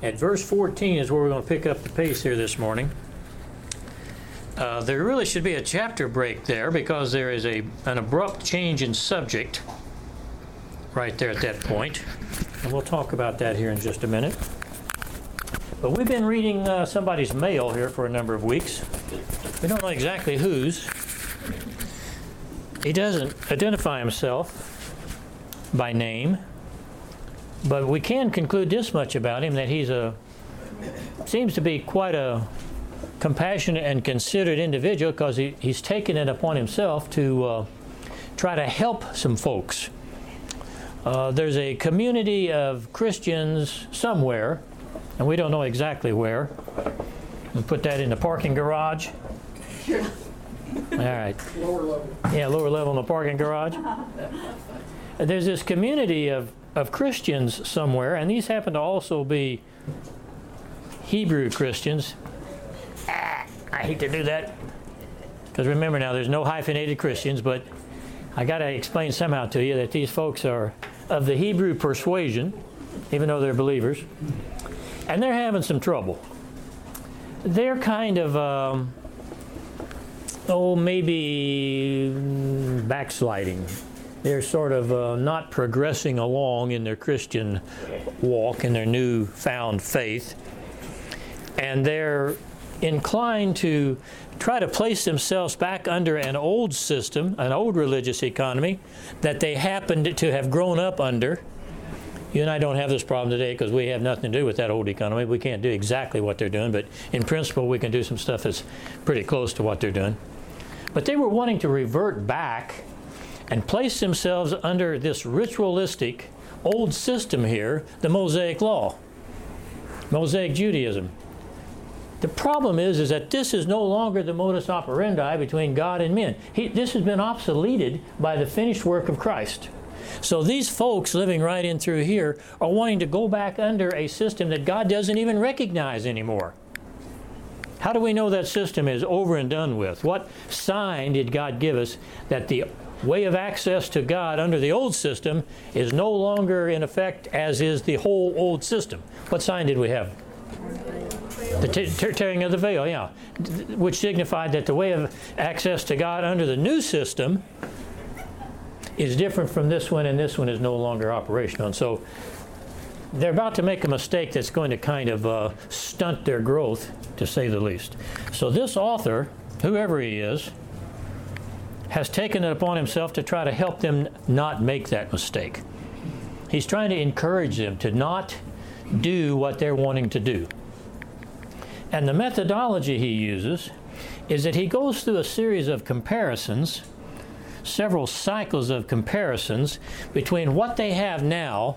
At verse 14 is where we're going to pick up the pace here this morning. There really should be a chapter break there because there is an abrupt change in subject right there at that point. And we'll talk about that here in just a minute. But we've been reading somebody's mail here for a number of weeks. We don't know exactly whose. He doesn't identify himself by name, but we can conclude this much about him, that he's seems to be quite a compassionate and considerate individual, because he's taken it upon himself to try to help some folks. There's a community of Christians somewhere, and we don't know exactly where. We'll put that in the parking garage. All right. Lower level. Yeah, lower level in the parking garage. There's this community of Christians somewhere, and these happen to also be Hebrew Christians. I hate to do that, because remember now, there's no hyphenated Christians, but I got to explain somehow to you that these folks are of the Hebrew persuasion, even though they're believers, and they're having some trouble. They're kind of, maybe backsliding. They're sort of not progressing along in their Christian walk, in their newfound faith, and they're inclined to try to place themselves back under an old system, an old religious economy that they happened to have grown up under. You and I don't have this problem today because we have nothing to do with that old economy. We can't do exactly what they're doing, but in principle we can do some stuff that's pretty close to what they're doing. But they were wanting to revert back and place themselves under this ritualistic old system here, the Mosaic Law, Mosaic Judaism. The problem is that this is no longer the modus operandi between God and men. This has been obsoleted by the finished work of Christ. So these folks living right in through here are wanting to go back under a system that God doesn't even recognize anymore. How do we know that system is over and done with? What sign did God give us that the way of access to God under the old system is no longer in effect, as is the whole old system? What sign did we have? The tearing of the veil, yeah, which signified that the way of access to God under the new system is different from this one, and this one is no longer operational. And so they're about to make a mistake that's going to kind of stunt their growth, to say the least. So this author, whoever he is, has taken it upon himself to try to help them not make that mistake. He's trying to encourage them to not do what they're wanting to do. And the methodology he uses is that he goes through a series of comparisons, several cycles of comparisons between what they have now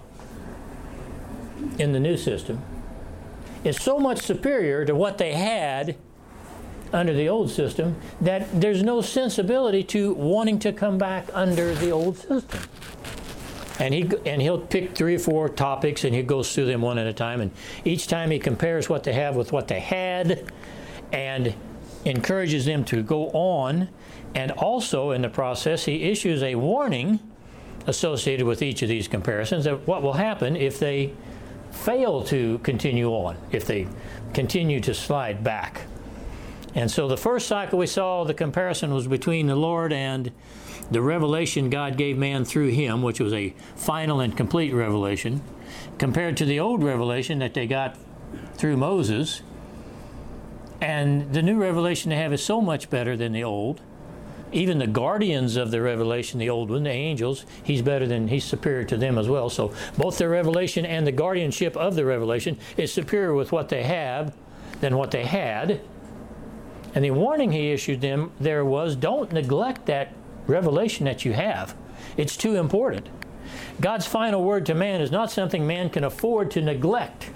in the new system is so much superior to what they had under the old system that there's no sensibility to wanting to come back under the old system. And he'll pick 3 or 4 topics, and he goes through them one at a time, and each time he compares what they have with what they had and encourages them to go on. And also in the process he issues a warning associated with each of these comparisons of what will happen if they fail to continue on, if they continue to slide back. And so the first cycle we saw, the comparison was between the Lord and the revelation God gave man through him, which was a final and complete revelation, compared to the old revelation that they got through Moses. And the new revelation they have is so much better than the old. Even the guardians of the revelation, the old one, the angels, he's superior to them as well. So both the revelation and the guardianship of the revelation is superior with what they have than what they had. And the warning he issued them there was, don't neglect that revelation that you have. It's too important. God's final word to man is not something man can afford to neglect.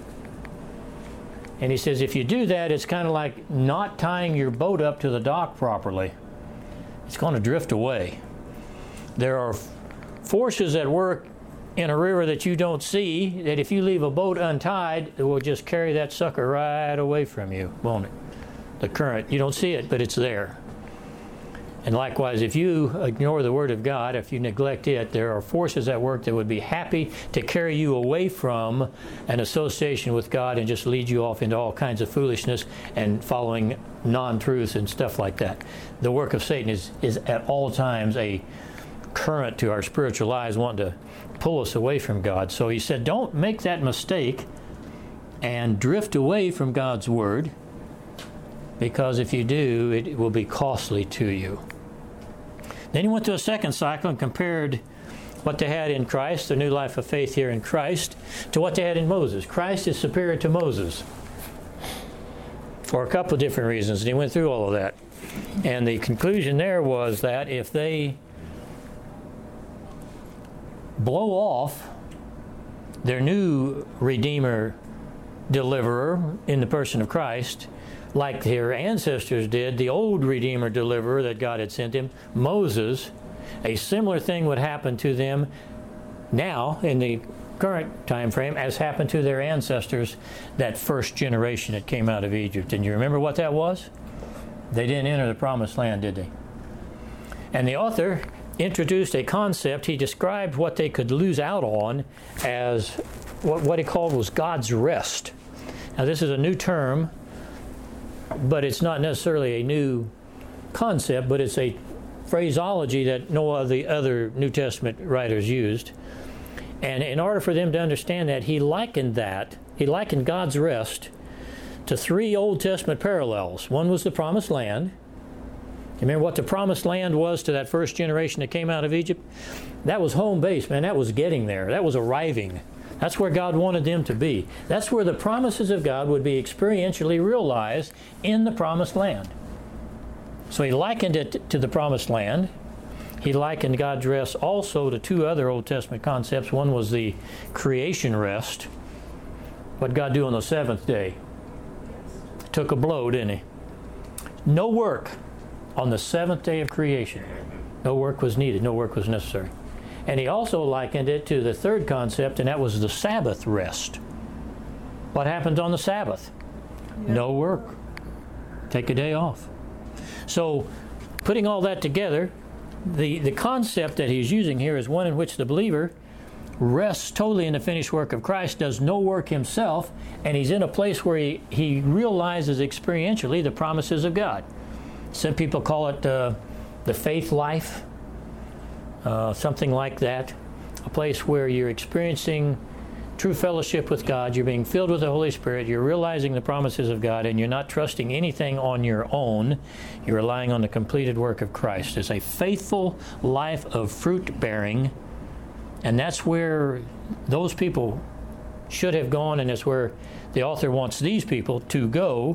And he says if you do that, it's kind of like not tying your boat up to the dock properly. It's going to drift away. There are forces at work in a river that you don't see, that if you leave a boat untied, it will just carry that sucker right away from you, won't it? The current, you don't see it, but it's there. And likewise, if you ignore the Word of God, if you neglect it, there are forces at work that would be happy to carry you away from an association with God and just lead you off into all kinds of foolishness and following non-truths and stuff like that. The work of Satan is at all times a current to our spiritual lives, wanting to pull us away from God. So he said, don't make that mistake and drift away from God's Word, because if you do, it will be costly to you. Then he went to a second cycle and compared what they had in Christ, the new life of faith here in Christ, to what they had in Moses. Christ is superior to Moses for a couple of different reasons, and he went through all of that. And the conclusion there was that if they blow off their new Redeemer, Deliverer in the person of Christ, like their ancestors did, the old Redeemer, Deliverer that God had sent him, Moses, a similar thing would happen to them now in the current time frame as happened to their ancestors, that first generation that came out of Egypt. And you remember what that was? They didn't enter the promised land, did they? And the author introduced a concept. He described what they could lose out on as what he called was God's rest. Now this is a new term, but it's not necessarily a new concept, but it's a phraseology that no of the other New Testament writers used. And in order for them to understand that, he likened God's rest to three Old Testament parallels. One was the Promised Land. You remember what the Promised Land was to that first generation that came out of Egypt? That was home base, man. That was getting there. That was arriving. That's where God wanted them to be. That's where the promises of God would be experientially realized in the Promised Land. So he likened it to the Promised Land. He likened God's rest also to two other Old Testament concepts. One was the creation rest. What did God do on the seventh day? Took a blow, didn't he? No work on the seventh day of creation. No work was needed. No work was necessary. And he also likened it to the third concept, and that was the Sabbath rest. What happens on the Sabbath? No work. Take a day off. So, putting all that together, the concept that he's using here is one in which the believer rests totally in the finished work of Christ, does no work himself, and he's in a place where he realizes experientially the promises of God. Some people call it the faith life. Something like that, a place where you're experiencing true fellowship with God, you're being filled with the Holy Spirit, you're realizing the promises of God, and you're not trusting anything on your own. You're relying on the completed work of Christ. It's a faithful life of fruit bearing, and that's where those people should have gone, and it's where the author wants these people to go.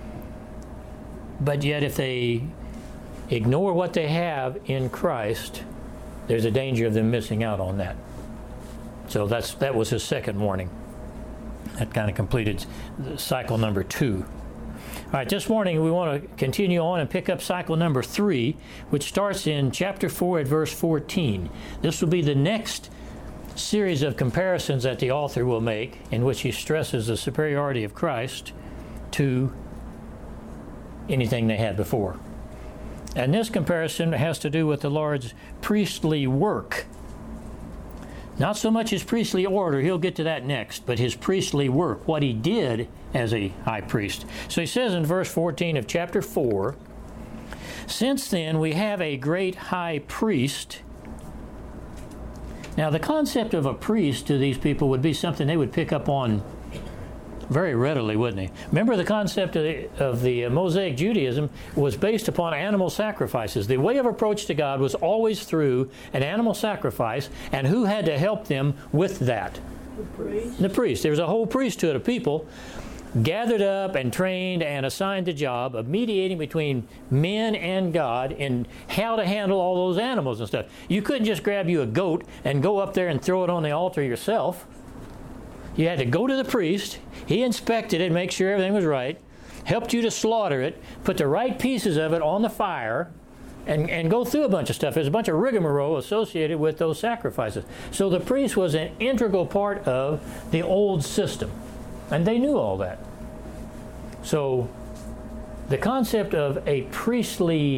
But yet if they ignore what they have in Christ, there's a danger of them missing out on that. So that was his second warning. That kind of completed cycle number 2. All right, this morning we want to continue on and pick up cycle number 3, which starts in chapter 4 at verse 14. This will be the next series of comparisons that the author will make, in which he stresses the superiority of Christ to anything they had before. And this comparison has to do with the Lord's priestly work. Not so much his priestly order, he'll get to that next, but his priestly work, what he did as a high priest. So he says in verse 14 of chapter 4, "Since then we have a great high priest." Now the concept of a priest to these people would be something they would pick up on very readily, wouldn't he? Remember, the concept of the Mosaic Judaism was based upon animal sacrifices. The way of approach to God was always through an animal sacrifice, and who had to help them with that? The priest. The priest. There was a whole priesthood of people gathered up and trained and assigned the job of mediating between men and God in how to handle all those animals and stuff. You couldn't just grab you a goat and go up there and throw it on the altar yourself. You had to go to the priest. He inspected it, make sure everything was right, helped you to slaughter it, put the right pieces of it on the fire, and go through a bunch of stuff. There's a bunch of rigmarole associated with those sacrifices. So the priest was an integral part of the old system, and they knew all that. So the concept of a priestly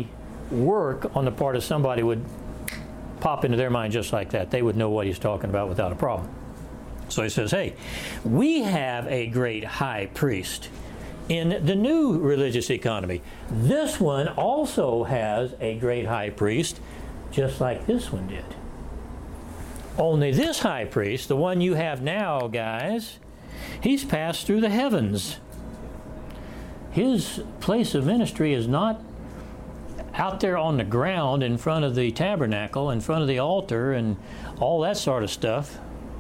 work on the part of somebody would pop into their mind just like that. They would know what he's talking about without a problem. So he says, hey, we have a great high priest in the new religious economy. This one also has a great high priest, just like this one did. Only this high priest, the one you have now, guys, he's passed through the heavens. His place of ministry is not out there on the ground in front of the tabernacle, in front of the altar, and all that sort of stuff.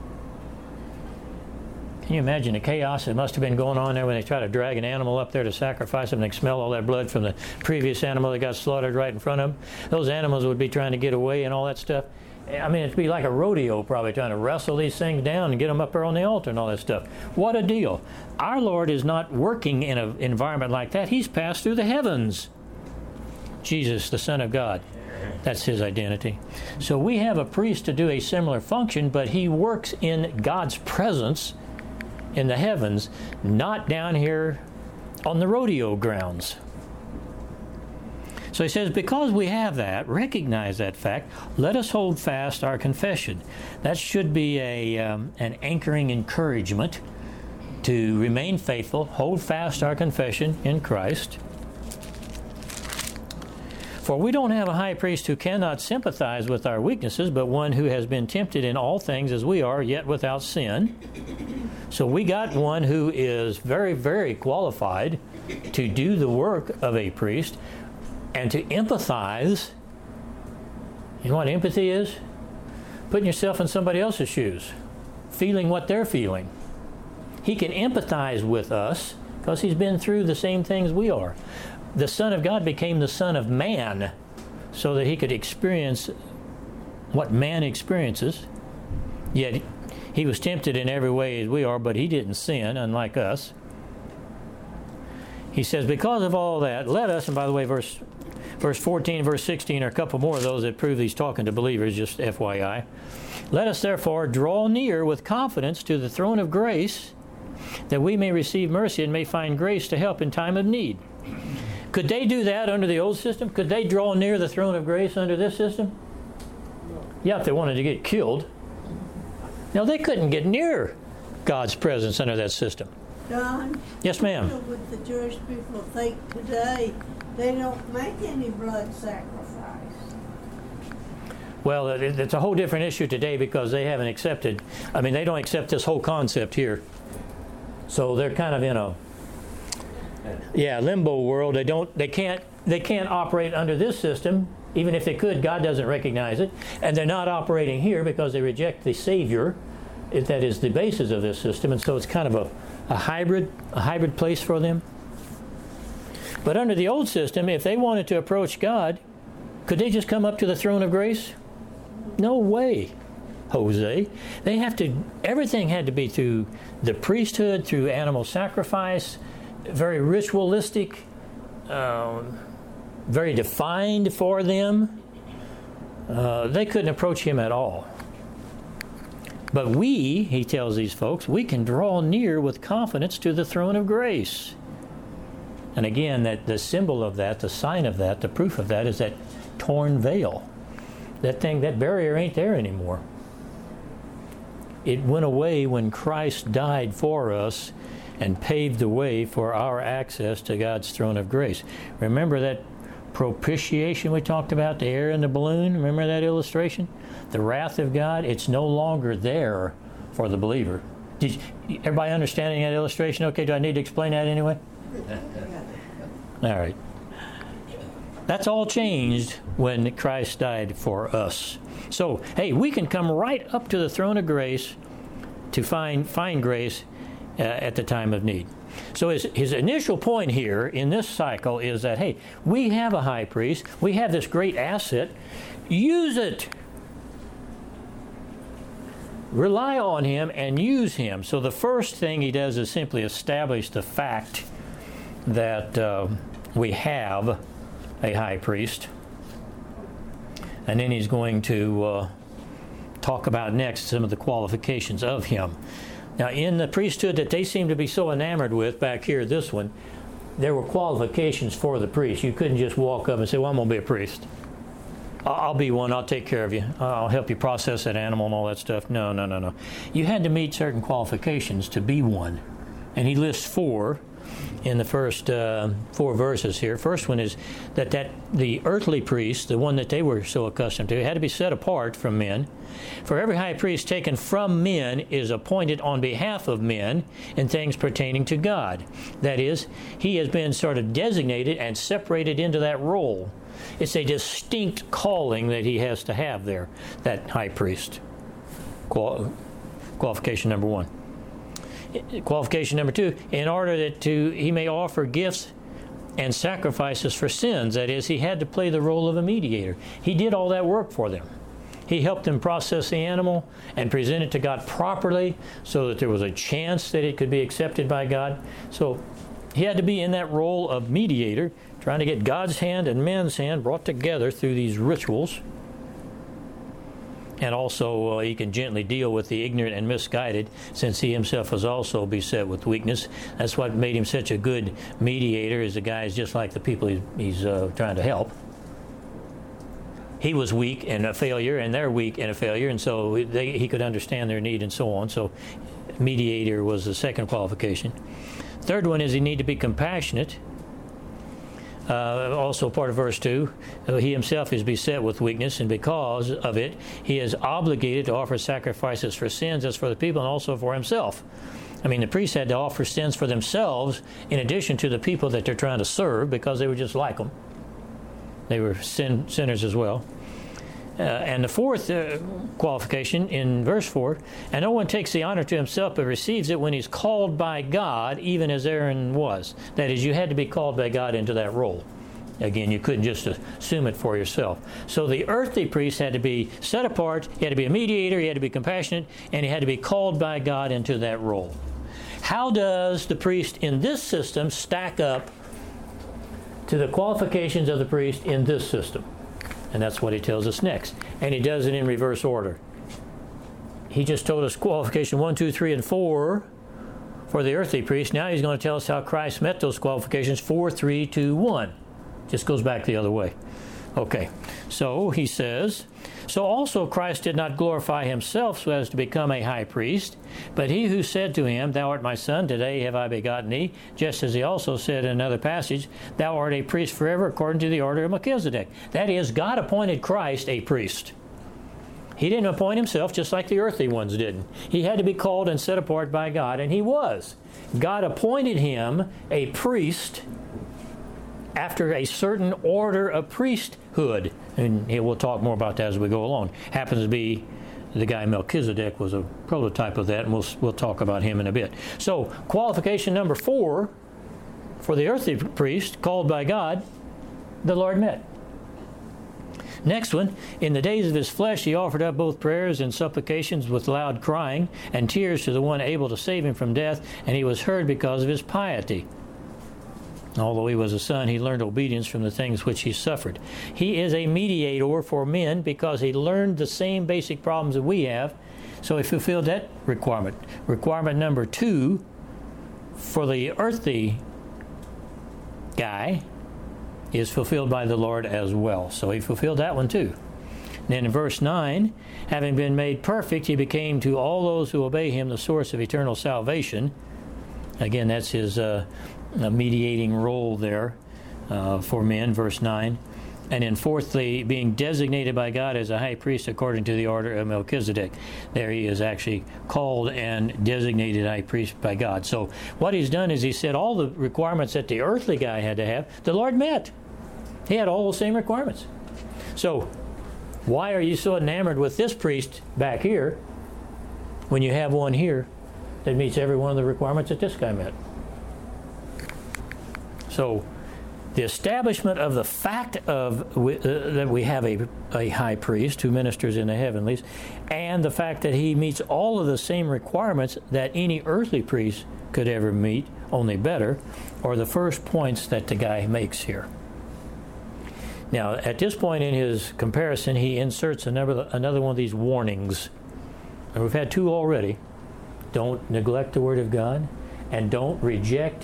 Can you imagine the chaos that must have been going on there when they try to drag an animal up there to sacrifice them? They smell all that blood from the previous animal that got slaughtered right in front of them. Those animals would be trying to get away and all that stuff. I mean, it'd be like a rodeo probably, trying to wrestle these things down and get them up there on the altar and all that stuff. What a deal. Our Lord is not working in an environment like that. He's passed through the heavens. Jesus, the Son of God. That's his identity. So we have a priest to do a similar function, but he works in God's presence in the heavens, not down here on the rodeo grounds. So he says, because we have that, recognize that fact, let us hold fast our confession. That should be an anchoring encouragement to remain faithful, hold fast our confession in Christ. For we don't have a high priest who cannot sympathize with our weaknesses, but one who has been tempted in all things as we are, yet without sin. So we got one who is very, very qualified to do the work of a priest and to empathize. You know what empathy is? Putting yourself in somebody else's shoes, feeling what they're feeling. He can empathize with us because he's been through the same things we are. The Son of God became the Son of Man so that he could experience what man experiences. Yet he was tempted in every way as we are, but he didn't sin, unlike us. He says, because of all that, let us, and by the way, verse 14, verse 16 are a couple more of those that prove he's talking to believers, just FYI. Let us therefore draw near with confidence to the throne of grace, that we may receive mercy and may find grace to help in time of need. Could they do that under the old system? Could they draw near the throne of grace under this system? Yeah, if they wanted to get killed. No, they couldn't get near God's presence under that system. John? Yes, ma'am. What the Jewish people think today, they don't make any blood sacrifice. Well, it's a whole different issue today because they haven't accepted, they don't accept this whole concept here. So they're kind of in a limbo world. They can't operate under this system. Even if they could, God doesn't recognize it. And they're not operating here because they reject the Savior. That is the basis of this system. And so it's kind of a hybrid place for them. But under the old system, if they wanted to approach God, could they just come up to the throne of grace? No way, Jose. Everything had to be through the priesthood, through animal sacrifice, very ritualistic, very defined for them. They couldn't approach him at all. But we, he tells these folks, we can draw near with confidence to the throne of grace. And again, that the symbol of that, the sign of that, the proof of that is that torn veil. That barrier ain't there anymore. It went away when Christ died for us and paved the way for our access to God's throne of grace. Remember that propitiation we talked about, the air in the balloon? Remember that illustration? The wrath of God, it's no longer there for the believer. Everybody understanding that illustration? Okay, do I need to explain that anyway? All right. That's all changed when Christ died for us. So, hey, we can come right up to the throne of grace to find grace at the time of need. So his initial point here in this cycle is that, hey, we have a high priest. We have this great asset. Use it. Rely on him and use him. So the first thing he does is simply establish the fact that we have a high priest. And then he's going to talk about next some of the qualifications of him. Now, in the priesthood that they seem to be so enamored with back here, this one, there were qualifications for the priest. You couldn't just walk up and say, well, I'm going to be a priest. I'll be one. I'll take care of you. I'll help you process that animal and all that stuff. No. You had to meet certain qualifications to be one. And he lists 4 in the first 4 verses here. First one is that the earthly priest, the one that they were so accustomed to, had to be set apart from men. For every high priest taken from men is appointed on behalf of men in things pertaining to God. That is, he has been sort of designated and separated into that role. It's a distinct calling that he has to have there, that high priest. Qualification number 1. Qualification number 2, in order that he may offer gifts and sacrifices for sins. That is, he had to play the role of a mediator. He did all that work for them. He helped them process the animal and present it to God properly so that there was a chance that it could be accepted by God. So he had to be in that role of mediator, trying to get God's hand and men's hand brought together through these rituals. And also he can gently deal with the ignorant and misguided, since he himself was also beset with weakness. That's what made him such a good mediator, is the guy is just like the people he's trying to help. He was weak and a failure, and they're weak and a failure, and so he could understand their need and so on. So mediator was the second qualification. Third one is he needed to be compassionate. Also part of verse 2, he himself is beset with weakness, and because of it, he is obligated to offer sacrifices for sins as for the people and also for himself. I mean, the priests had to offer sins for themselves in addition to the people that they're trying to serve, because they were just like them. They were sinners as well. And the fourth qualification in verse 4, and no one takes the honor to himself but receives it when he's called by God, even as Aaron was. That is, you had to be called by God into that role. Again, you couldn't just assume it for yourself. So the earthly priest had to be set apart, he had to be a mediator, he had to be compassionate, and he had to be called by God into that role. How does the priest in this system stack up to the qualifications of the priest in this system? And that's what he tells us next. And he does it in reverse order. He just told us qualification 1, 2, 3, and 4 for the earthly priest. Now he's going to tell us how Christ met those qualifications, 4, 3, 2, 1. Just goes back the other way. Okay, so he says, so also Christ did not glorify himself so as to become a high priest, but he who said to him, thou art my son, today have I begotten thee, just as he also said in another passage, thou art a priest forever according to the order of Melchizedek. That is, God appointed Christ a priest. He didn't appoint himself just like the earthly ones didn't. He had to be called and set apart by God, and he was. God appointed him a priest after a certain order of priesthood. And we'll talk more about that as we go along. Happens to be the guy Melchizedek was a prototype of that, and we'll talk about him in a bit. So qualification number 4 for the earthly priest called by God, the Lord met. Next one, in the days of his flesh he offered up both prayers and supplications with loud crying and tears to the one able to save him from death, and he was heard because of his piety. Although he was a son, he learned obedience from the things which he suffered. He is a mediator for men because he learned the same basic problems that we have, so he fulfilled that requirement. Requirement number 2 for the earthly guy is fulfilled by the Lord as well. So he fulfilled that one too. Then in verse 9, having been made perfect, he became to all those who obey him the source of eternal salvation. Again, that's his mediating role there for men, verse 9. And then fourthly, being designated by God as a high priest according to the order of Melchizedek. There he is actually called and designated high priest by God. So what he's done is he said all the requirements that the earthly guy had to have, the Lord met. He had all the same requirements. So why are you so enamored with this priest back here when you have one here that meets every one of the requirements that this guy met? So the establishment of the fact of that we have a high priest who ministers in the heavenlies, and the fact that he meets all of the same requirements that any earthly priest could ever meet, only better, are the first points that the guy makes here. Now, at this point in his comparison, he inserts another one of these warnings. And we've had 2 already. Don't neglect the Word of God, and don't reject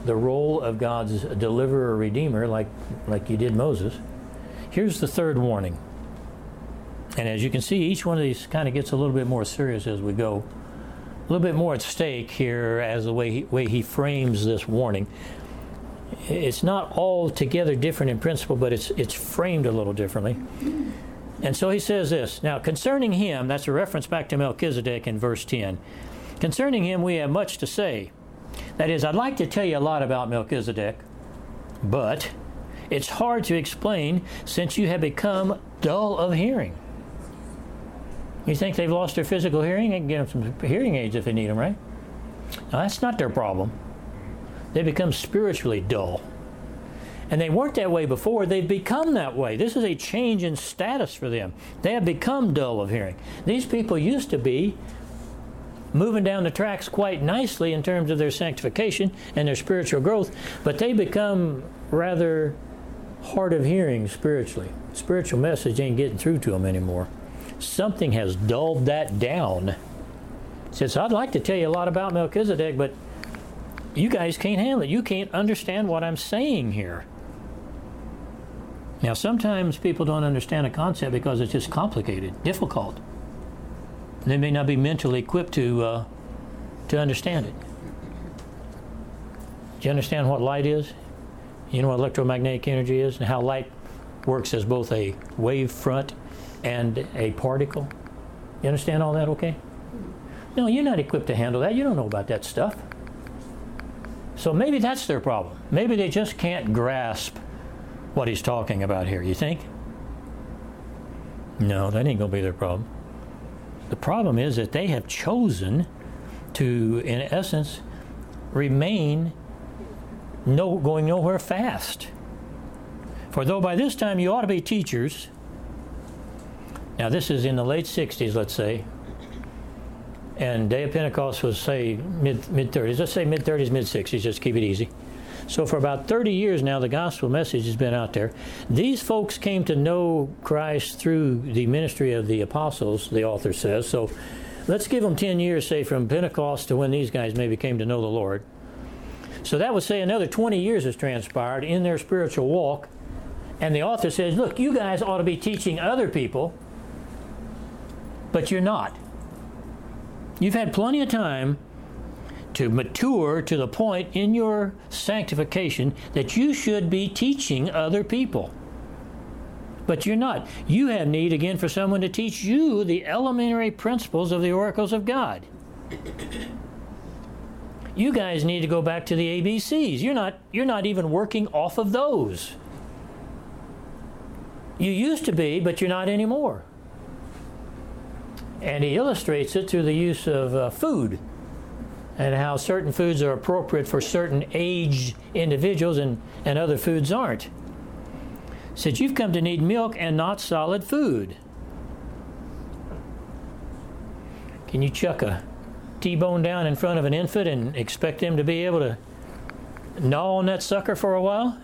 the role of God's deliverer, redeemer, like you did Moses, here's the third warning. And as you can see, each one of these kind of gets a little bit more serious as we go. A little bit more at stake here as the way he frames this warning. It's not altogether different in principle, but it's framed a little differently. And so he says this, now concerning him, that's a reference back to Melchizedek in verse 10. Concerning him we have much to say. That is, I'd like to tell you a lot about Melchizedek, but it's hard to explain since you have become dull of hearing. You think they've lost their physical hearing? They can get them some hearing aids if they need them, right? Now, that's not their problem. They become spiritually dull. And they weren't that way before. They've become that way. This is a change in status for them. They have become dull of hearing. These people used to be moving down the tracks quite nicely in terms of their sanctification and their spiritual growth, but they become rather hard of hearing spiritually. Spiritual message ain't getting through to them anymore. Something has dulled that down. Says, I'd like to tell you a lot about Melchizedek, but you guys can't handle it. You can't understand what I'm saying here. Now, sometimes people don't understand a concept because it's just complicated, difficult. They may not be mentally equipped to understand it. Do you understand what light is? You know what electromagnetic energy is and how light works as both a wave front and a particle? You understand all that okay? No, you're not equipped to handle that. You don't know about that stuff. So maybe that's their problem. Maybe they just can't grasp what he's talking about here. You think? No, that ain't going to be their problem. The problem is that they have chosen to, in essence, remain going nowhere fast. For though by this time you ought to be teachers, now this is in the late 60s, let's say, and Day of Pentecost was, say, mid-30s. Let's say mid-30s, mid-60s, just keep it easy. So for about 30 years now, the gospel message has been out there. These folks came to know Christ through the ministry of the apostles, the author says. So let's give them 10 years, say, from Pentecost to when these guys maybe came to know the Lord. So that would say another 20 years has transpired in their spiritual walk. And the author says, look, you guys ought to be teaching other people, but you're not. You've had plenty of time to mature to the point in your sanctification that you should be teaching other people. But you're not. You have need again for someone to teach you the elementary principles of the oracles of God. You guys need to go back to the ABCs. You're not even working off of those. You used to be, but you're not anymore. And he illustrates it through the use of food and how certain foods are appropriate for certain aged individuals and other foods aren't. He said, you've come to need milk and not solid food. Can you chuck a T-bone down in front of an infant and expect them to be able to gnaw on that sucker for a while?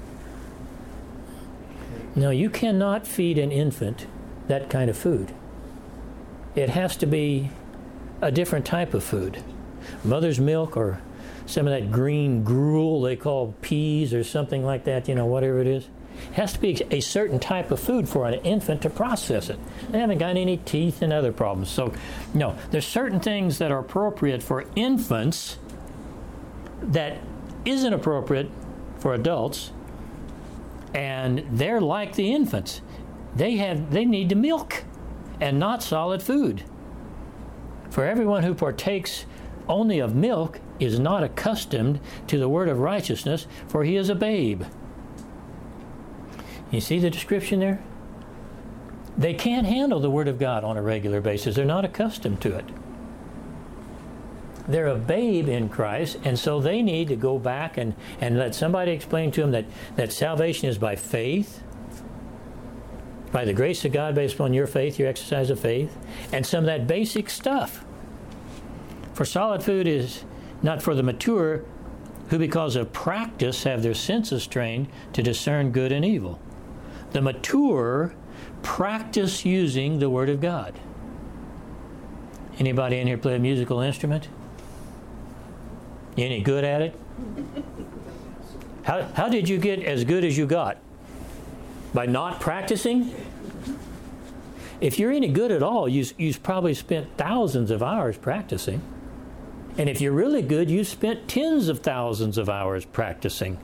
No, you cannot feed an infant that kind of food. It has to be a different type of food. Mother's milk or some of that green gruel they call peas or something like that, whatever it is. It has to be a certain type of food for an infant to process it. They haven't got any teeth and other problems. So, no, there's certain things that are appropriate for infants that isn't appropriate for adults, and they're like the infants. They need the milk and not solid food. For everyone who partakes only of milk is not accustomed to the word of righteousness, for he is a babe. You see the description there? They can't handle the word of God on a regular basis. They're not accustomed to it. They're a babe in Christ, and so they need to go back and let somebody explain to them that salvation is by faith, by the grace of God based upon your faith, your exercise of faith, and some of that basic stuff. For solid food is not for the mature, who because of practice have their senses trained to discern good and evil. The mature practice using the Word of God. Anybody in here play a musical instrument? You any good at it? How did you get as good as you got? By not practicing? If you're any good at all, you've probably spent thousands of hours practicing. And if you're really good, you've spent tens of thousands of hours practicing.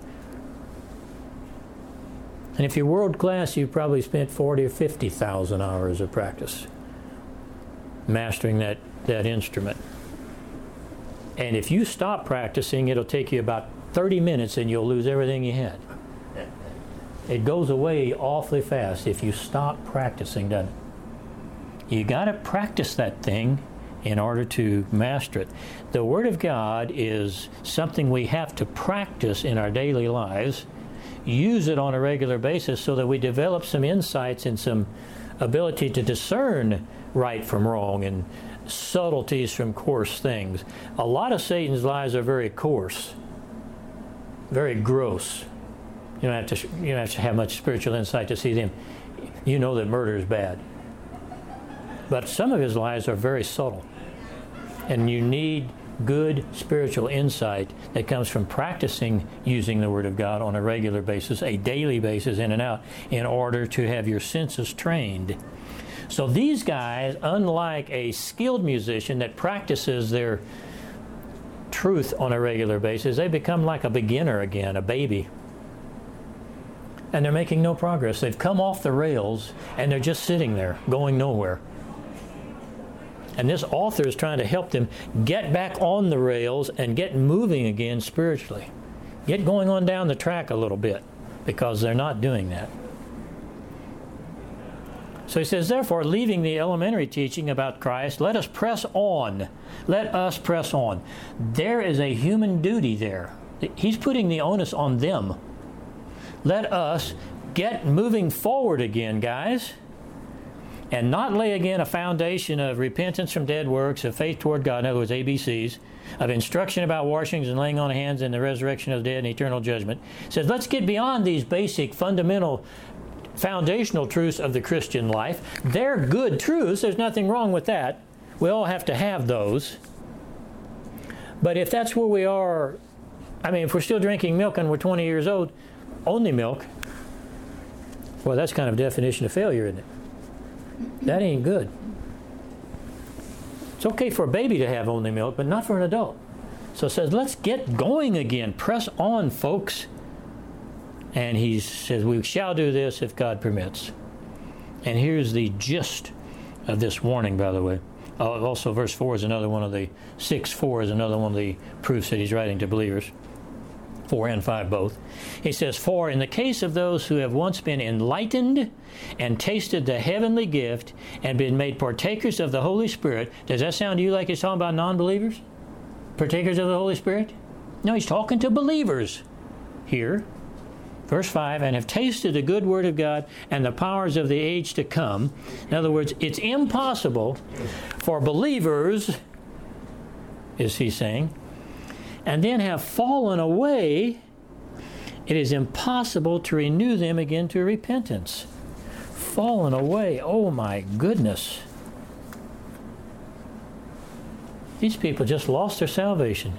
And if you're world class, you've probably spent 40 or 50,000 hours of practice mastering that instrument. And if you stop practicing, it'll take you about 30 minutes and you'll lose everything you had. It goes away awfully fast if you stop practicing, doesn't it? You got to practice that thing in order to master it. The Word of God is something we have to practice in our daily lives, use it on a regular basis so that we develop some insights and some ability to discern right from wrong and subtleties from coarse things. A lot of Satan's lies are very coarse, very gross. You don't have to have much spiritual insight to see them. You know that murder is bad. But some of his lies are very subtle. And you need good spiritual insight that comes from practicing using the Word of God on a regular basis, a daily basis, in and out, in order to have your senses trained. So these guys, unlike a skilled musician that practices their truth on a regular basis, they become like a beginner again, a baby. And they're making no progress. They've come off the rails and they're just sitting there, going nowhere. And this author is trying to help them get back on the rails and get moving again spiritually. Get going on down the track a little bit, because they're not doing that. So he says, therefore, leaving the elementary teaching about Christ, let us press on. Let us press on. There is a human duty there. He's putting the onus on them. Let us get moving forward again, guys, and not lay again a foundation of repentance from dead works, of faith toward God, in other words, ABCs, of instruction about washings and laying on of hands and the resurrection of the dead and eternal judgment. It says, let's get beyond these basic, fundamental, foundational truths of the Christian life. They're good truths. There's nothing wrong with that. We all have to have those. But if that's where we are, if we're still drinking milk and we're 20 years old, only milk, well, that's kind of a definition of failure, isn't it? That ain't good. It's okay for a baby to have only milk, but not for an adult. So it says, let's get going again. Press on, folks. And he says, we shall do this if God permits. And here's the gist of this warning, by the way. Also, verse 4 is another one of the, 6:4 is another one of the proofs that he's writing to believers. 4 and 5 both. He says, for in the case of those who have once been enlightened and tasted the heavenly gift and been made partakers of the Holy Spirit, does that sound to you like he's talking about non-believers? Partakers of the Holy Spirit? No, he's talking to believers here. Verse 5, and have tasted the good word of God and the powers of the age to come. In other words, it's impossible for believers, is he saying, and then have fallen away, it is impossible to renew them again to repentance. Fallen away, oh my goodness. These people just lost their salvation.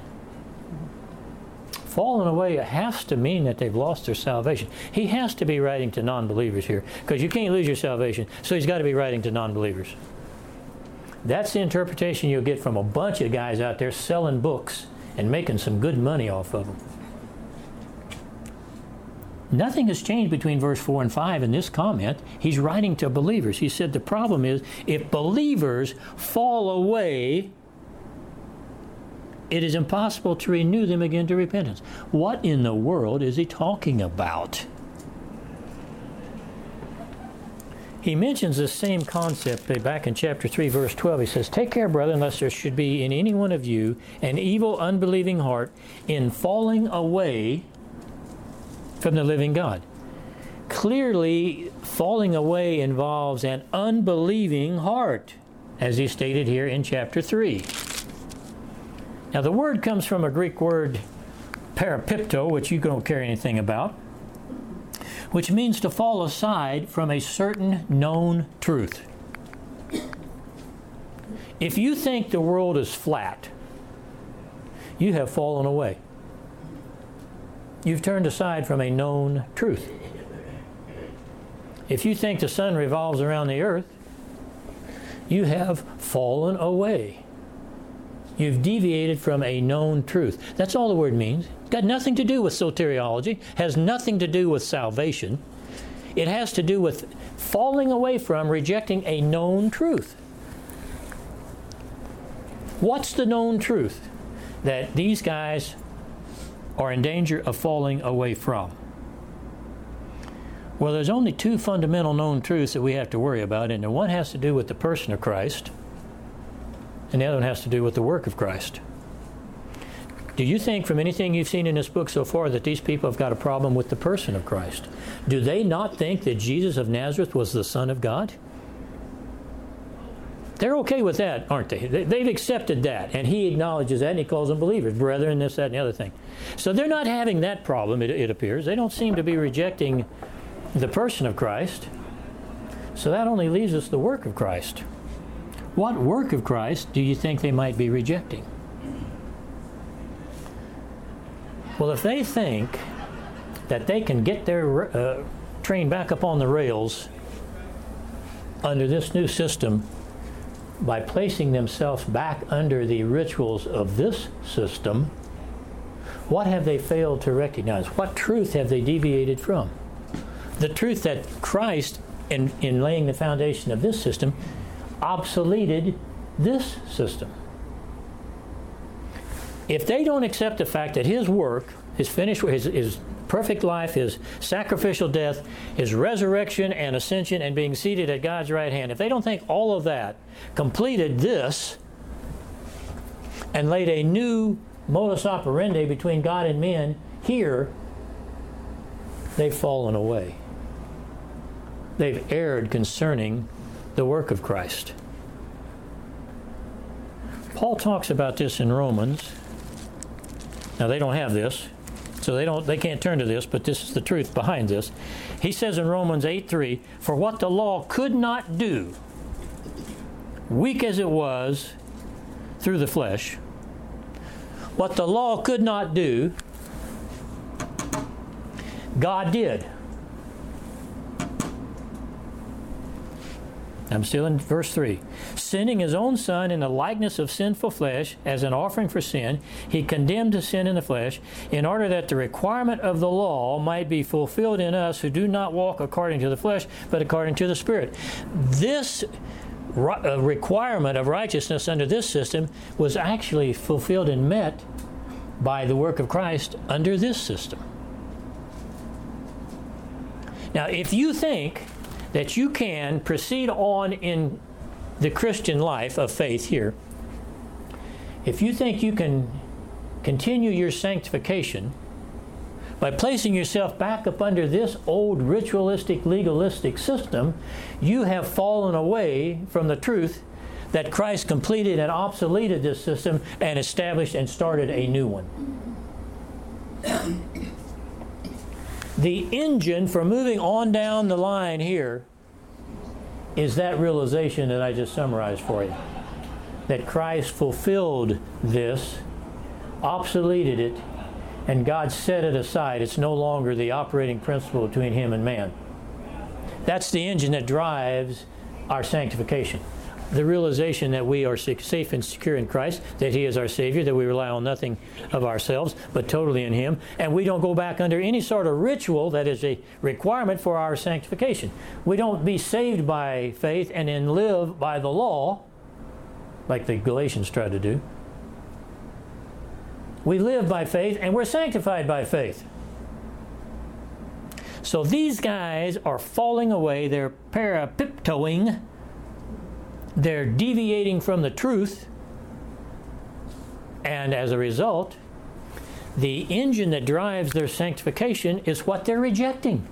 Fallen away has to mean that they've lost their salvation. He has to be writing to non-believers here, because you can't lose your salvation, so he's got to be writing to non-believers. That's the interpretation you'll get from a bunch of guys out there selling books and making some good money off of them. Nothing has changed between verse 4 and 5 in this comment. He's writing to believers. He said the problem is, if believers fall away, it is impossible to renew them again to repentance. What in the world is he talking about? He mentions this same concept back in chapter 3, verse 12. He says, take care, brethren, lest there should be in any one of you an evil, unbelieving heart in falling away from the living God. Clearly, falling away involves an unbelieving heart, as he stated here in chapter 3. Now, the word comes from a Greek word, parapipto, which you don't care anything about, which means to fall aside from a certain known truth. If you think the world is flat, you have fallen away. you've turned aside from a known truth. If you think the sun revolves around the earth, you have fallen away. You've deviated from a known truth. That's all the word means. It's got nothing to do with soteriology, has nothing to do with salvation. It has to do with falling away from, rejecting a known truth. What's the known truth that these guys are in danger of falling away from? Well, there's only two fundamental known truths that we have to worry about, and the one has to do with the person of Christ, and the other one has to do with the work of Christ. Do you think from anything you've seen in this book so far that these people have got a problem with the person of Christ? Do they not think that Jesus of Nazareth was the Son of God? They're okay with that, aren't they? They've accepted that, and he acknowledges that, and he calls them believers, brethren, this, that, and the other thing. So they're not having that problem, it appears. They don't seem to be rejecting the person of Christ. So that only leaves us the work of Christ. What work of Christ do you think they might be rejecting? Well, if they think that they can get their train back up on the rails under this new system by placing themselves back under the rituals of this system, what have they failed to recognize? What truth have they deviated from? The truth that Christ, in laying the foundation of this system, obsoleted this system. If they don't accept the fact that his work, his finished, his perfect life, his sacrificial death, his resurrection and ascension and being seated at God's right hand, if they don't think all of that completed this and laid a new modus operandi between God and men here, they've fallen away. They've erred concerning the work of Christ. Paul talks about this in Romans. Now they don't have this, so they can't turn to this, but this is the truth behind this. He says in Romans 8:3, "For what the law could not do, weak as it was through the flesh, what the law could not do, God did." I'm still in verse 3. "Sending his own Son in the likeness of sinful flesh as an offering for sin, he condemned the sin in the flesh, in order that the requirement of the law might be fulfilled in us who do not walk according to the flesh, but according to the Spirit." This requirement of righteousness under this system was actually fulfilled and met by the work of Christ under this system. Now, if you think that you can proceed on in the Christian life of faith here, if you think you can continue your sanctification by placing yourself back up under this old ritualistic, legalistic system, you have fallen away from the truth that Christ completed and obsoleted this system and established and started a new one. The engine for moving on down the line here is that realization that I just summarized for you. That Christ fulfilled this, obsoleted it, and God set it aside. It's no longer the operating principle between him and man. That's the engine that drives our sanctification. The realization that we are safe and secure in Christ, that he is our Savior, that we rely on nothing of ourselves, but totally in him, and we don't go back under any sort of ritual that is a requirement for our sanctification. We don't be saved by faith and then live by the law, like the Galatians try to do. We live by faith and we're sanctified by faith. So these guys are falling away, they're parapiptoing, they're deviating from the truth, and as a result, the engine that drives their sanctification is what they're rejecting.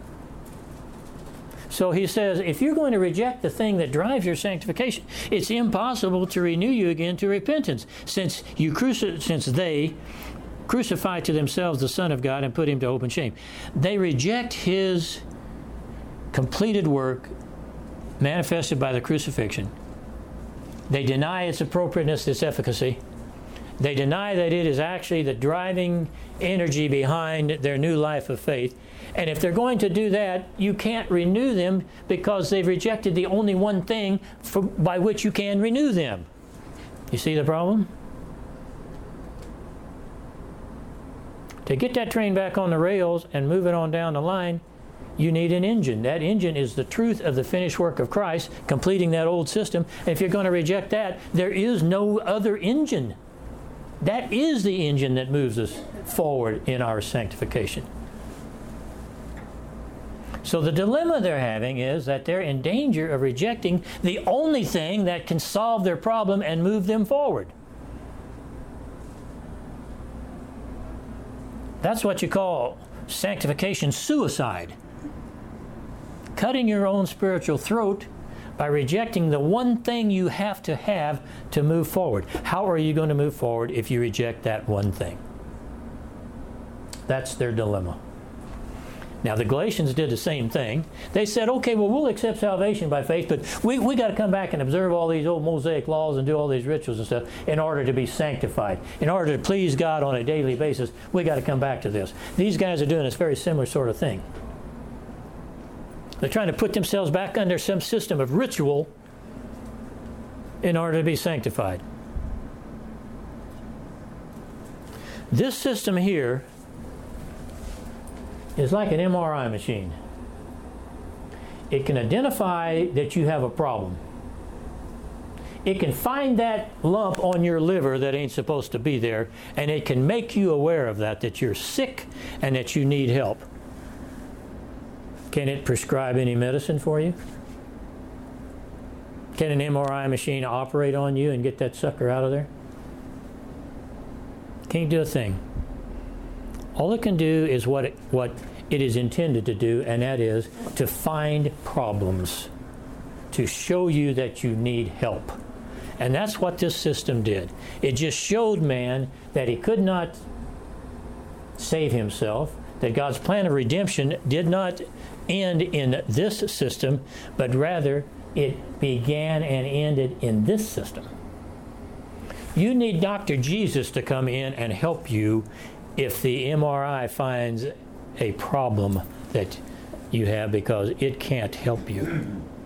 So he says, if you're going to reject the thing that drives your sanctification, it's impossible to renew you again to repentance, since they crucify to themselves the Son of God and put him to open shame. They reject his completed work manifested by the crucifixion. They deny its appropriateness, its efficacy, They deny that it is actually the driving energy behind their new life of faith. And if they're going to do that, you can't renew them because they've rejected the only one thing by which you can renew them. You see the problem? To get that train back on the rails and move it on down the line, you need an engine. That engine is the truth of the finished work of Christ, completing that old system. And if you're going to reject that, there is no other engine. That is the engine that moves us forward in our sanctification. So the dilemma they're having is that they're in danger of rejecting the only thing that can solve their problem and move them forward. That's what you call sanctification suicide. Cutting your own spiritual throat by rejecting the one thing you have to move forward. How are you going to move forward if you reject that one thing? That's their dilemma. Now, the Galatians did the same thing. They said, okay, well, we'll accept salvation by faith, but we got to come back and observe all these old Mosaic laws and do all these rituals and stuff in order to be sanctified. In order to please God on a daily basis, we got to come back to this. These guys are doing this very similar sort of thing. They're trying to put themselves back under some system of ritual in order to be sanctified. This system here is like an MRI machine. It can identify that you have a problem. It can find that lump on your liver that ain't supposed to be there, and it can make you aware of that you're sick and that you need help. Can it prescribe any medicine for you? Can an MRI machine operate on you and get that sucker out of there? Can't do a thing. All it can do is what it is intended to do, and that is to find problems, to show you that you need help. And that's what this system did. It just showed man that he could not save himself, that God's plan of redemption did not end in this system, but rather it began and ended in this system. You need Dr. Jesus to come in and help you if the MRI finds a problem that you have, because it can't help you.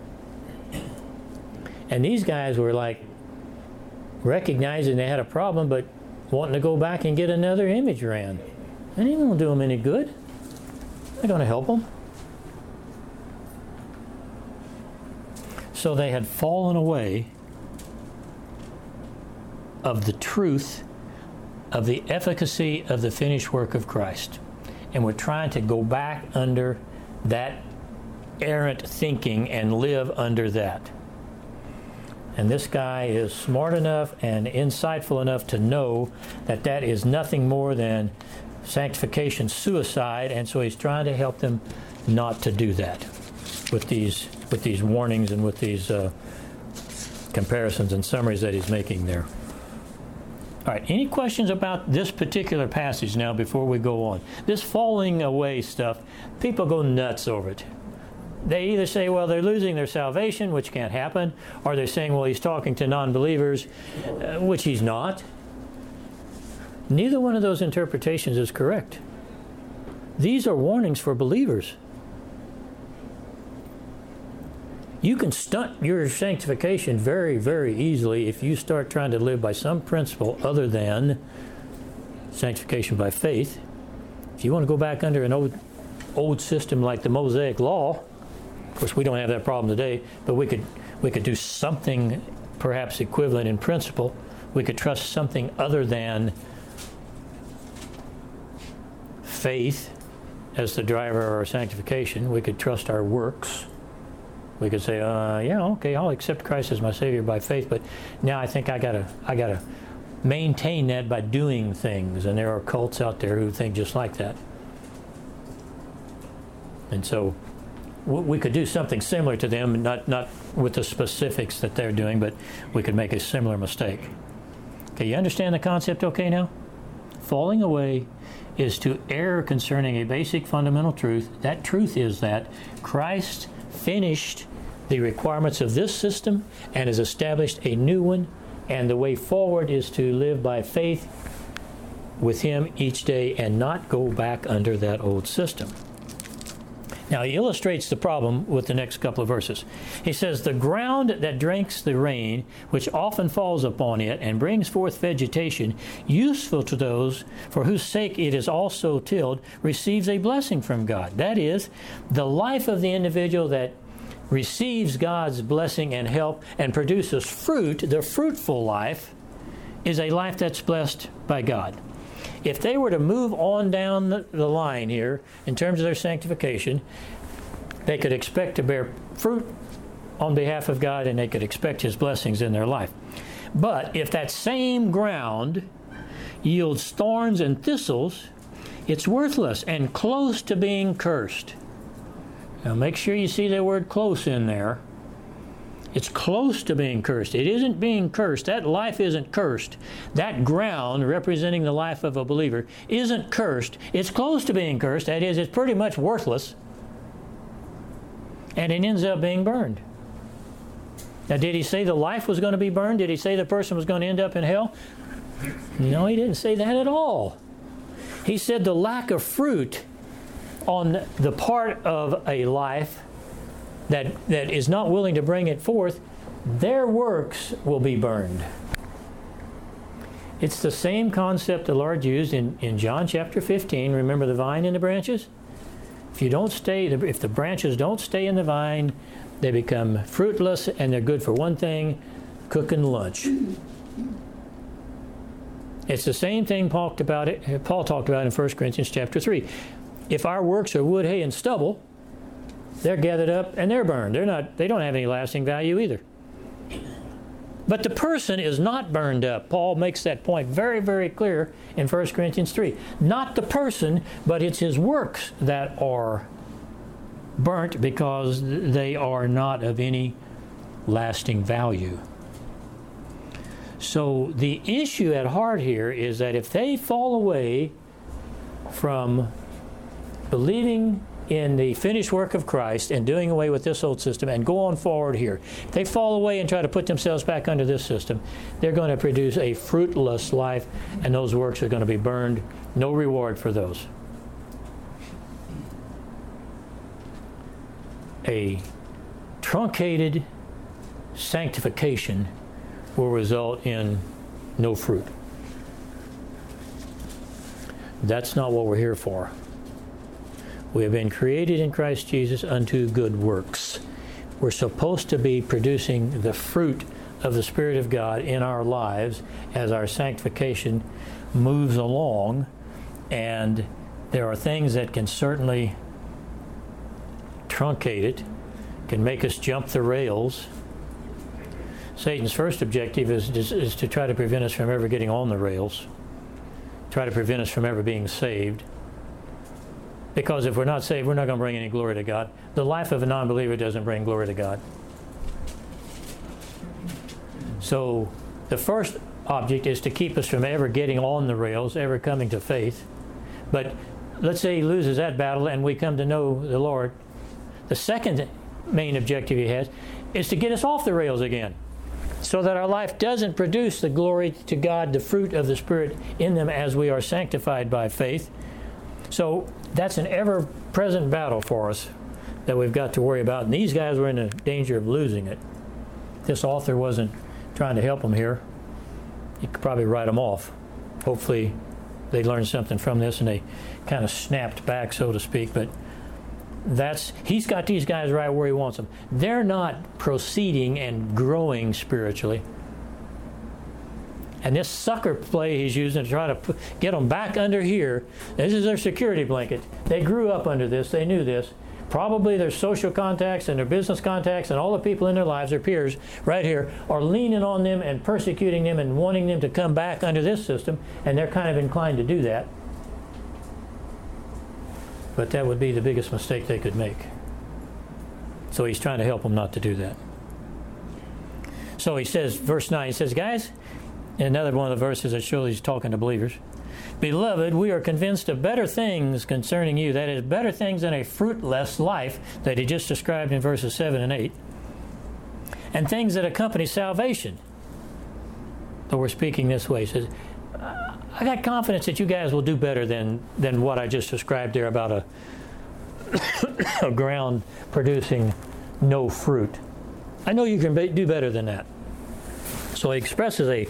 And these guys were like recognizing they had a problem, but wanting to go back and get another image ran. And it won't do them any good. They're going to help them. So they had fallen away of the truth of the efficacy of the finished work of Christ. And we're trying to go back under that errant thinking and live under that. And this guy is smart enough and insightful enough to know that that is nothing more than sanctification suicide, and so he's trying to help them not to do that with these warnings and with these comparisons and summaries that he's making there. All right, any questions about this particular passage now before we go on? This falling away stuff, people go nuts over it. They either say, well, they're losing their salvation, which can't happen, or they're saying, well, he's talking to non-believers, which he's not. Neither one of those interpretations is correct. These are warnings for believers. You can stunt your sanctification very, very easily if you start trying to live by some principle other than sanctification by faith. If you want to go back under an old system like the Mosaic Law, of course we don't have that problem today, but we could do something perhaps equivalent in principle. We could trust something other than faith as the driver of our sanctification. We could trust our works. We could say, yeah, okay, I'll accept Christ as my Savior by faith, but now I think I gotta maintain that by doing things, and there are cults out there who think just like that. And so we could do something similar to them, not with the specifics that they're doing, but we could make a similar mistake. Okay, you understand the concept okay now? Falling away is to err concerning a basic fundamental truth. That truth is that Christ finished the requirements of this system and has established a new one And the way forward is to live by faith with Him each day and not go back under that old system. Now, he illustrates the problem with the next couple of verses. He says, the ground that drinks the rain, which often falls upon it and brings forth vegetation, useful to those for whose sake it is also tilled, receives a blessing from God. That is, the life of the individual that receives God's blessing and help and produces fruit, the fruitful life, is a life that's blessed by God. If they were to move on down the line here in terms of their sanctification, they could expect to bear fruit on behalf of God, and they could expect His blessings in their life. But if that same ground yields thorns and thistles, it's worthless and close to being cursed. Now make sure you see the word close in there. It's close to being cursed. It isn't being cursed. That life isn't cursed. That ground representing the life of a believer isn't cursed. It's close to being cursed. That is, it's pretty much worthless. And it ends up being burned. Now, did he say the life was going to be burned? Did he say the person was going to end up in hell? No, he didn't say that at all. He said the lack of fruit on the part of a life that is not willing to bring it forth, their works will be burned. It's the same concept the Lord used in John chapter 15. Remember the vine and the branches? If the branches don't stay in the vine, they become fruitless, and they're good for one thing, cooking lunch. It's the same thing Paul talked about in 1 Corinthians chapter 3. If our works are wood, hay, and stubble, they're gathered up and they're burned. They don't have any lasting value either. But the person is not burned up. Paul makes that point very, very clear in 1 Corinthians 3. Not the person, but it's his works that are burnt because they are not of any lasting value. So the issue at heart here is that if they fall away from believing in the finished work of Christ and doing away with this old system and go on forward here, if they fall away and try to put themselves back under this system, they're going to produce a fruitless life, and those works are going to be burned. No reward for those. A truncated sanctification will result in no fruit. That's not what we're here for. We have been created in Christ Jesus unto good works. We're supposed to be producing the fruit of the Spirit of God in our lives as our sanctification moves along, and there are things that can certainly truncate it, can make us jump the rails. Satan's first objective is to try to prevent us from ever getting on the rails, try to prevent us from ever being saved. Because if we're not saved, we're not going to bring any glory to God. The life of a non-believer doesn't bring glory to God. So the first object is to keep us from ever getting on the rails, ever coming to faith. But let's say he loses that battle and we come to know the Lord. The second main objective he has is to get us off the rails again, so that our life doesn't produce the glory to God, the fruit of the Spirit in them as we are sanctified by faith. So that's an ever-present battle for us that we've got to worry about. And these guys were in the danger of losing it. This author wasn't trying to help them here. He could probably write them off. Hopefully they learned something from this and they kind of snapped back, so to speak. But he's got these guys right where he wants them. They're not proceeding and growing spiritually. And this sucker play he's using to try to get them back under here, this is their security blanket. They grew up under this. They knew this. Probably their social contacts and their business contacts and all the people in their lives, their peers right here, are leaning on them and persecuting them and wanting them to come back under this system, and they're kind of inclined to do that. But that would be the biggest mistake they could make. So he's trying to help them not to do that. So he says, verse 9, he says, guys, another one of the verses that shows he's talking to believers. Beloved, we are convinced of better things concerning you, that is, better things than a fruitless life that he just described in verses 7 and 8, and things that accompany salvation. but we're speaking this way. He says, I got confidence that you guys will do better than what I just described there about a ground producing no fruit. I know you can do better than that. So he expresses a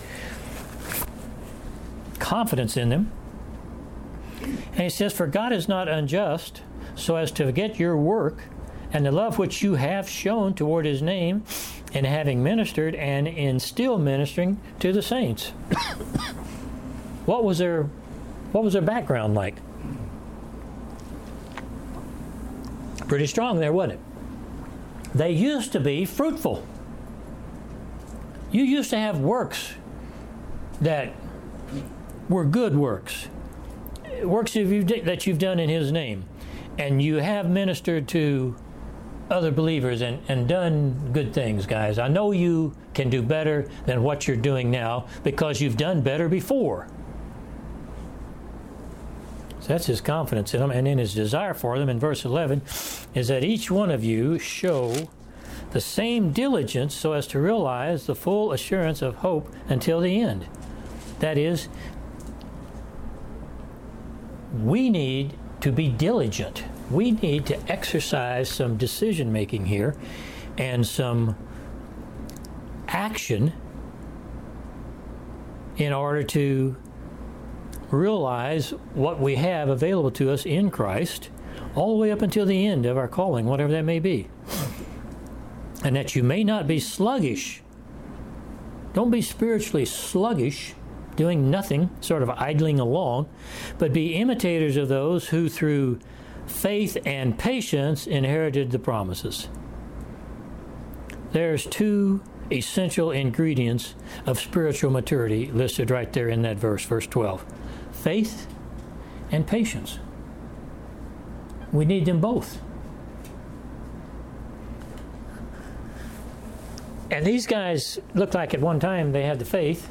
confidence in them. And he says, for God is not unjust so as to forget your work and the love which you have shown toward his name in having ministered and in still ministering to the saints. What was their background like? Pretty strong there, wasn't it? They used to be fruitful. You used to have works that were good works. Works that you've done in his name. And you have ministered to other believers and done good things, guys. I know you can do better than what you're doing now because you've done better before. So that's his confidence in them. And then his desire for them in verse 11 is that each one of you show the same diligence so as to realize the full assurance of hope until the end. That is, we need to be diligent. We need to exercise some decision making here and some action in order to realize what we have available to us in Christ all the way up until the end of our calling, whatever that may be. And that you may not be sluggish. Don't be spiritually sluggish, doing nothing, sort of idling along, but be imitators of those who through faith and patience inherited the promises. There's two essential ingredients of spiritual maturity listed right there in that verse 12. Faith and patience. We need them both. And these guys looked like at one time they had the faith.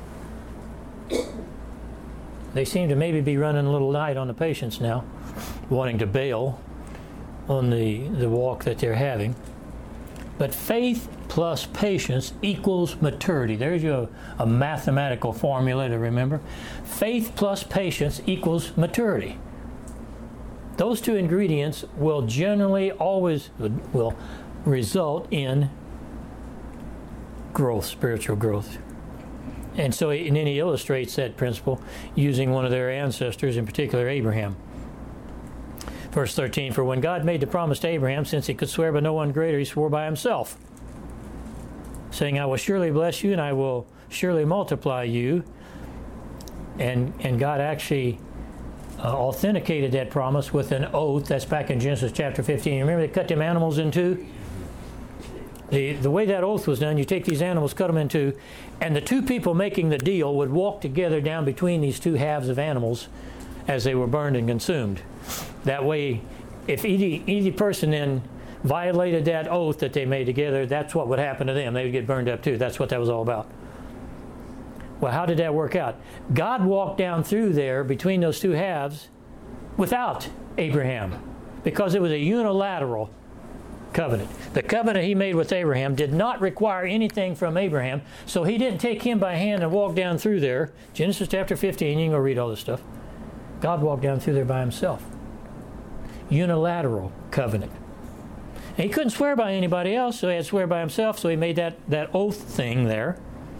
They seem to maybe be running a little light on the patience now, wanting to bail on the walk that they're having. But faith plus patience equals maturity. There's a mathematical formula to remember. Faith plus patience equals maturity. Those two ingredients will generally always will result in growth, spiritual growth. And so, and then he illustrates that principle using one of their ancestors, in particular Abraham. Verse 13, for when God made the promise to Abraham, since he could swear by no one greater, he swore by himself, saying, I will surely bless you and I will surely multiply you. And God actually authenticated that promise with an oath. That's back in Genesis chapter 15. Remember they cut them animals in two? The way that oath was done, you take these animals, cut them in two, and the two people making the deal would walk together down between these two halves of animals as they were burned and consumed. That way, if any person then violated that oath that they made together, that's what would happen to them. They would get burned up too. That's what that was all about. Well, how did that work out? God walked down through there between those two halves without Abraham because it was a unilateral covenant. The covenant he made with Abraham did not require anything from Abraham, so he didn't take him by hand and walk down through there. Genesis chapter 15, you can go read all this stuff. God walked down through there by himself. Unilateral covenant. And he couldn't swear by anybody else, so he had to swear by himself, so he made that oath thing there.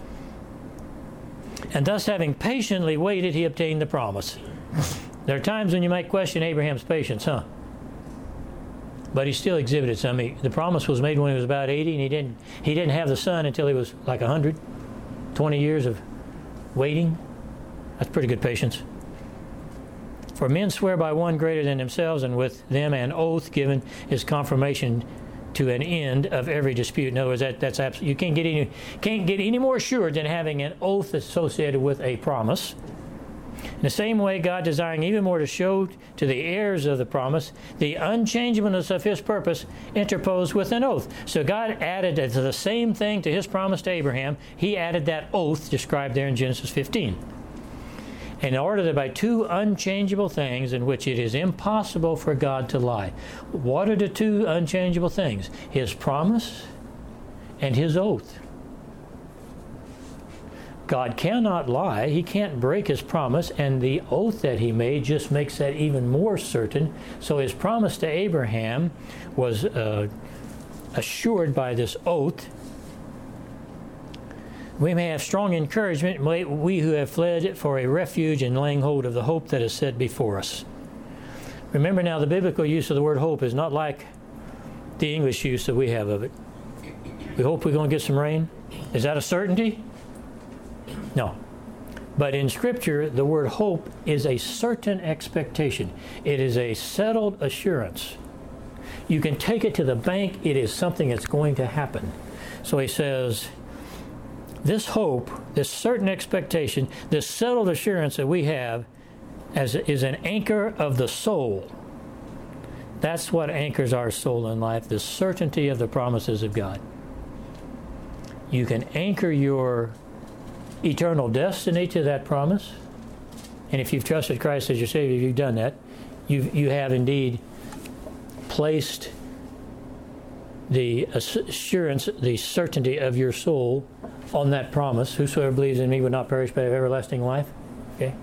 And thus, having patiently waited, he obtained the promise. There are times when you might question Abraham's patience, huh? But he still exhibited some. The promise was made when he was about 80, and he didn't have the son until he was like 100. 20 years of waiting. That's pretty good patience. For men swear by one greater than themselves, and with them an oath given is confirmation to an end of every dispute. In other words, that's absolutely, you can't get any more assured than having an oath associated with a promise. In the same way, God, desiring even more to show to the heirs of the promise the unchangeableness of his purpose, interposed with an oath. So God added to the same thing to his promise to Abraham. He added that oath described there in Genesis 15. In order that by two unchangeable things in which it is impossible for God to lie. What are the two unchangeable things? His promise and his oath. God cannot lie. He can't break his promise, and the oath that he made just makes that even more certain. So his promise to Abraham was assured by this oath. We may have strong encouragement, we who have fled for a refuge and laying hold of the hope that is set before us. Remember now, the biblical use of the word hope is not like the English use that we have of it. We hope we're going to get some rain. Is that a certainty? No. But in Scripture, the word hope is a certain expectation. It is a settled assurance. You can take it to the bank. It is something that's going to happen. So he says, this hope, this certain expectation, this settled assurance that we have is an anchor of the soul. That's what anchors our soul in life, the certainty of the promises of God. You can anchor your eternal destiny to that promise. And if you've trusted Christ as your Savior, you've done that. You have indeed placed the assurance, the certainty of your soul on that promise. Whosoever believes in me will not perish but have everlasting life. Okay?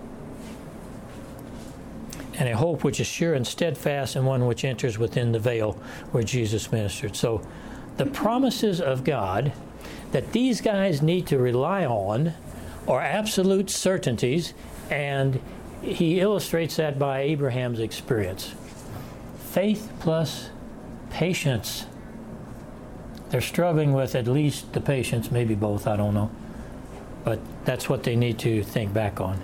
And a hope which is sure and steadfast, and one which enters within the veil where Jesus ministered. So the promises of God that these guys need to rely on are absolute certainties, and he illustrates that by Abraham's experience. Faith plus patience. They're struggling with at least the patience, maybe both, I don't know. But that's what they need to think back on.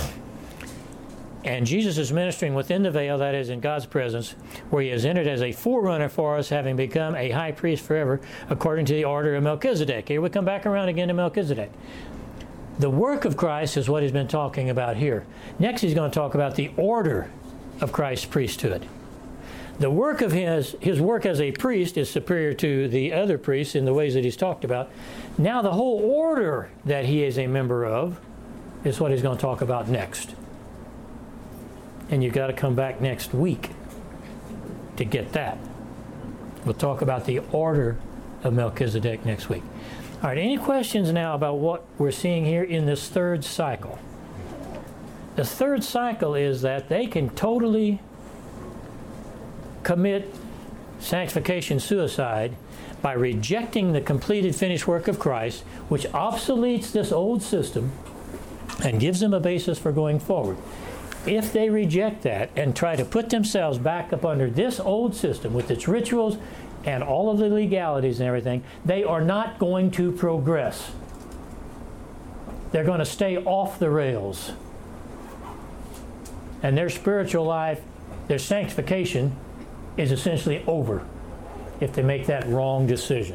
And Jesus is ministering within the veil, that is, in God's presence, where he has entered as a forerunner for us, having become a high priest forever, according to the order of Melchizedek. Here we come back around again to Melchizedek. The work of Christ is what he's been talking about here. Next, he's going to talk about the order of Christ's priesthood. The work of his work as a priest is superior to the other priests in the ways that he's talked about. Now, the whole order that he is a member of is what he's going to talk about next. And you've got to come back next week to get that. We'll talk about the order of Melchizedek next week. All right, any questions now about what we're seeing here in this third cycle? The third cycle is that they can totally commit sanctification suicide by rejecting the completed finished work of Christ, which obsoletes this old system and gives them a basis for going forward. If they reject that and try to put themselves back up under this old system with its rituals and all of the legalities and everything, they are not going to progress. They're going to stay off the rails. And their spiritual life, their sanctification, is essentially over if they make that wrong decision.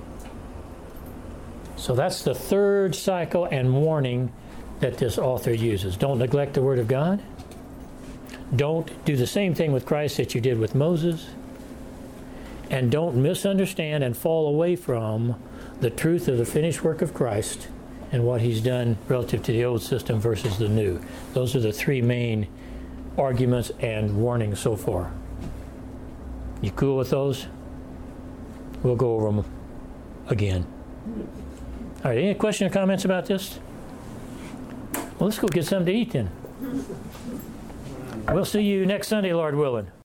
So that's the third cycle and warning that this author uses. Don't neglect the Word of God. Don't do the same thing with Christ that you did with Moses. And don't misunderstand and fall away from the truth of the finished work of Christ and what he's done relative to the old system versus the new. Those are the three main arguments and warnings so far. You cool with those? We'll go over them again. All right, any questions or comments about this? Well, let's go get something to eat then. We'll see you next Sunday, Lord willing.